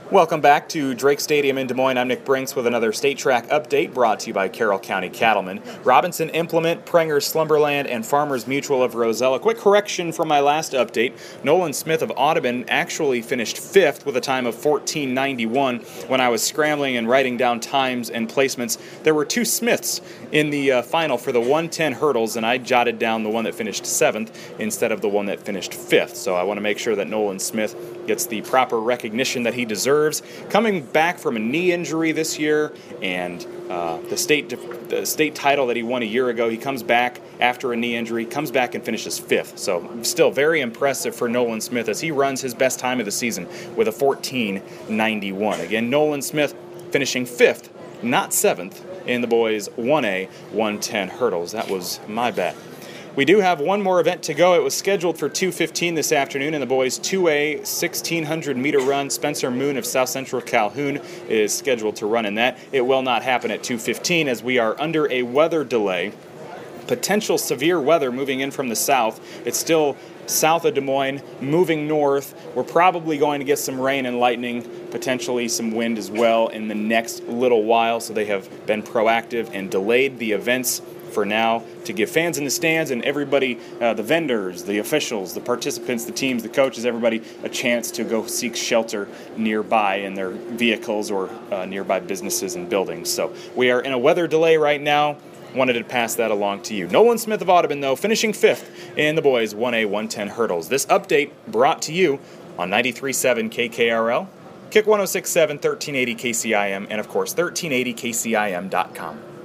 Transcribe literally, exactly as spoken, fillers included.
Welcome back to Drake Stadium in Des Moines. I'm Nick Brinks with another State Track update brought to you by Carroll County Cattlemen. Robinson Implement, Prenger Slumberland, and Farmers Mutual of Roselle. Quick correction from my last update. Nolan Smith of Audubon actually finished fifth with a time of fourteen ninety-one. When I was scrambling and writing down times and placements, there were two Smiths in the uh, final for the one ten hurdles, and I jotted down the one that finished seventh instead of the one that finished fifth. So I want to make sure that Nolan Smith gets the proper recognition that he deserves. Coming back from a knee injury this year and uh, the state the state title that he won a year ago, he comes back after a knee injury, comes back and finishes fifth. So still very impressive for Nolan Smith as he runs his best time of the season with a fourteen ninety-one. Again, Nolan Smith finishing fifth, not seventh, in the boys one A one ten hurdles. That was my bet. We do have one more event to go. It was scheduled for two fifteen this afternoon in the boys two A sixteen hundred meter run. Spencer Moon of South Central Calhoun is scheduled to run in that. It will not happen at two fifteen as we are under a weather delay. Potential severe weather moving in from the south. It's still south of Des Moines, moving north. We're probably going to get some rain and lightning, potentially some wind as well in the next little while. So they have been proactive and delayed the events for now to give fans in the stands and everybody, uh, the vendors, the officials, the participants, the teams, the coaches, everybody, a chance to go seek shelter nearby in their vehicles or uh, nearby businesses and buildings. So we are in a weather delay right now. Wanted to pass that along to you. Nolan Smith of Audubon, though, finishing fifth in the boys one A one ten hurdles. This update brought to you on ninety-three point seven K K R L, Kick one oh six point seven, thirteen eighty K C I M, and, of course, thirteen eighty K C I M dot com.